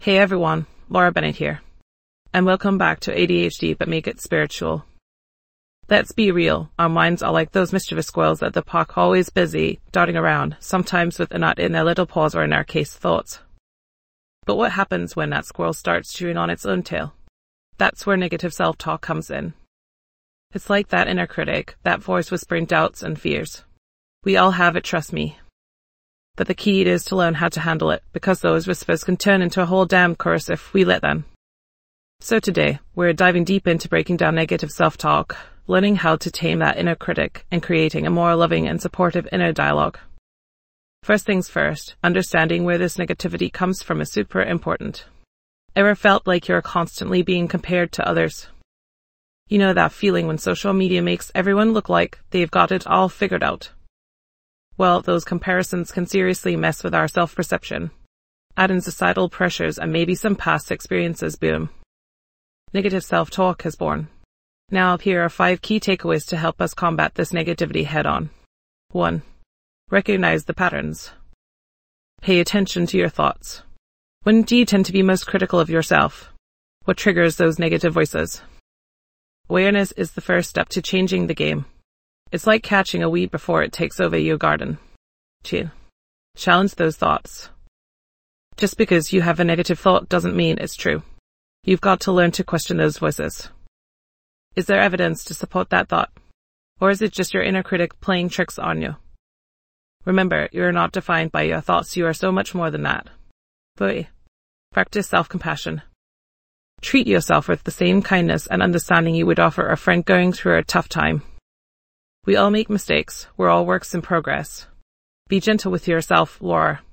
Hey everyone, Laura Bennett here, and welcome back to ADHD but Make It Spiritual. Let's be real, our minds are like those mischievous squirrels at the park, always busy, darting around, sometimes with a nut in their little paws or in our case, thoughts. But what happens when that squirrel starts chewing on its own tail? That's where negative self-talk comes in. It's like that inner critic, that voice whispering doubts and fears. We all have it, trust me. But the key is to learn how to handle it, because those whispers can turn into a whole damn chorus if we let them. So today, we're diving deep into breaking down negative self-talk, learning how to tame that inner critic, and creating a more loving and supportive inner dialogue. First things first, understanding where this negativity comes from is super important. Ever felt like you're constantly being compared to others? You know that feeling when social media makes everyone look like they've got it all figured out? Well, those comparisons can seriously mess with our self-perception. Add in societal pressures and maybe some past experiences, boom. Negative self-talk is born. Now, here are 5 key takeaways to help us combat this negativity head-on. 1. Recognize the patterns. Pay attention to your thoughts. When do you tend to be most critical of yourself? What triggers those negative voices? Awareness is the first step to changing the game. It's like catching a weed before it takes over your garden. 2. Challenge those thoughts. Just because you have a negative thought doesn't mean it's true. You've got to learn to question those voices. Is there evidence to support that thought? Or is it just your inner critic playing tricks on you? Remember, you're not defined by your thoughts. You are so much more than that. 3. Practice self-compassion. Treat yourself with the same kindness and understanding you would offer a friend going through a tough time. We all make mistakes. We're all works in progress. Be gentle with yourself, Laura.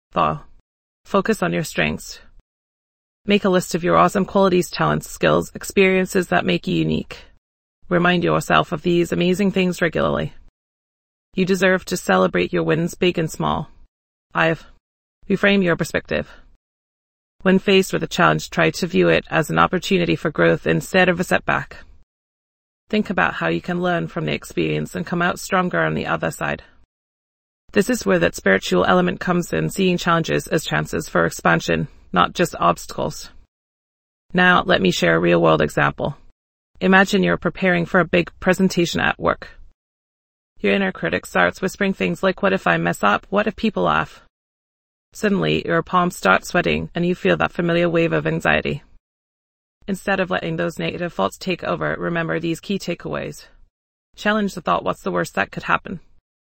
Focus on your strengths. Make a list of your awesome qualities, talents, skills, experiences that make you unique. Remind yourself of these amazing things regularly. You deserve to celebrate your wins, big and small. 5. Reframe your perspective. When faced with a challenge, try to view it as an opportunity for growth instead of a setback. Think about how you can learn from the experience and come out stronger on the other side. This is where that spiritual element comes in, seeing challenges as chances for expansion, not just obstacles. Now, let me share a real-world example. Imagine you're preparing for a big presentation at work. Your inner critic starts whispering things like, what if I mess up? What if people laugh? Suddenly, your palms start sweating and you feel that familiar wave of anxiety. Instead of letting those negative thoughts take over, remember these key takeaways. Challenge the thought, what's the worst that could happen?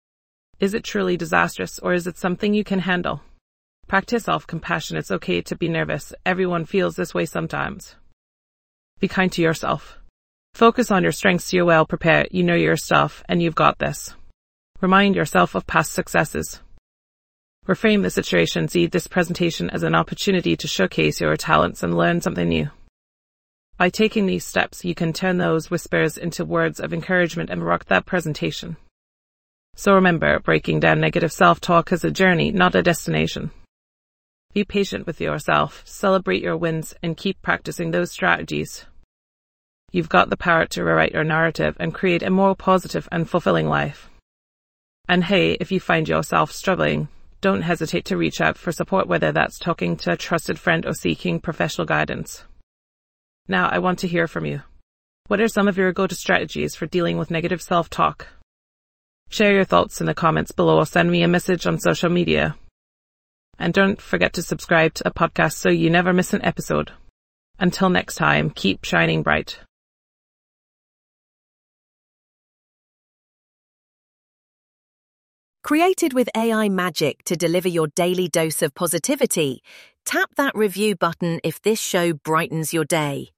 Is it truly disastrous, or is it something you can handle? Practice self-compassion. It's okay to be nervous. Everyone feels this way sometimes. Be kind to yourself. Focus on your strengths. You're well prepared, you know your stuff, and you've got this. Remind yourself of past successes. Reframe the situation. See this presentation as an opportunity to showcase your talents and learn something new. By taking these steps, you can turn those whispers into words of encouragement and rock that presentation. So remember, breaking down negative self-talk is a journey, not a destination. Be patient with yourself, celebrate your wins, and keep practicing those strategies. You've got the power to rewrite your narrative and create a more positive and fulfilling life. And hey, if you find yourself struggling, don't hesitate to reach out for support, whether that's talking to a trusted friend or seeking professional guidance. Now, I want to hear from you. What are some of your go-to strategies for dealing with negative self-talk? Share your thoughts in the comments below or send me a message on social media. And don't forget to subscribe to a podcast so you never miss an episode. Until next time, keep shining bright. Created with AI magic to deliver your daily dose of positivity, tap that review button if this show brightens your day.